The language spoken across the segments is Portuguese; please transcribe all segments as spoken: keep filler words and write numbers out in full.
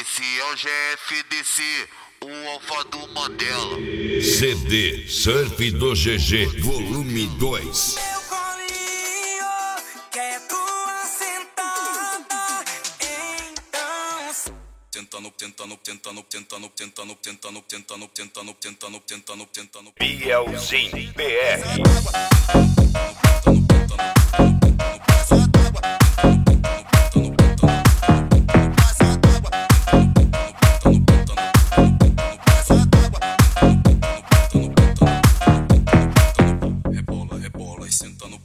Esse é o G F D C, o Alfa do Mandela. C D Surf do G G, volume dois. Meu colinho quer tua sentada, então tentando, tentando, tentando, tentando, tentando, tentando, tentando, tentando, tentando, tentando, tentando. Bielzinho B R. Rebola, rebola e senta no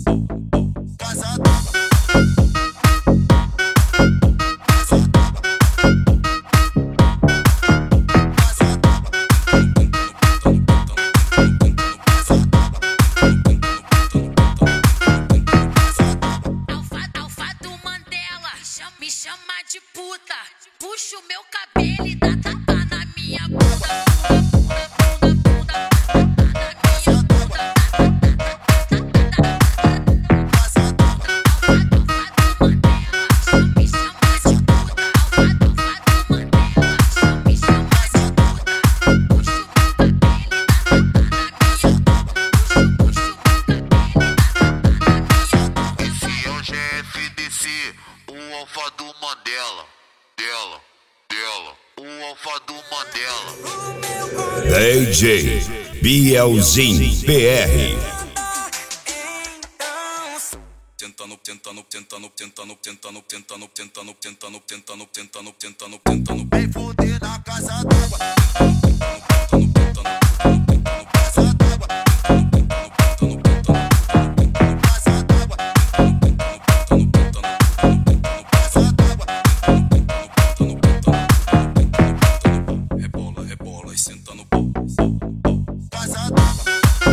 me chama de puta, puxa o meu cabelo e dá tapa na minha bunda. O Alfa do Mandela, dela, dela, o Alfa do Mandela. D J Bielzinho B R. tentando, tentando, tentando, tentando, tentando, tentando, tentando, tentando, tentando, tentando, tentando, tentando. vem foder na casa d'água. Rebola, rebola e senta no Casa d'água.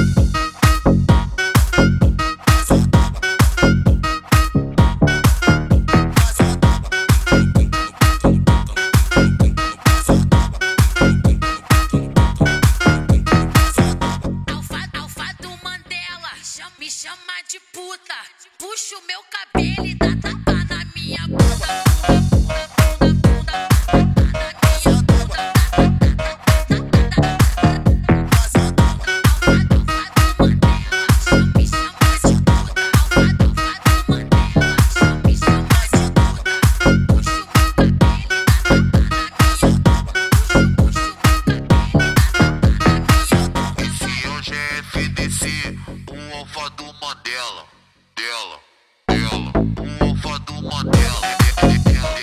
Me chama de puta, puxa o meu cabelo e dá tapa na minha bunda. O Alfa do Mandela, dela, dela, o Alfa do Mandela.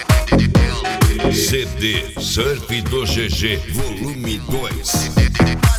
C D Surf do G G, volume dois.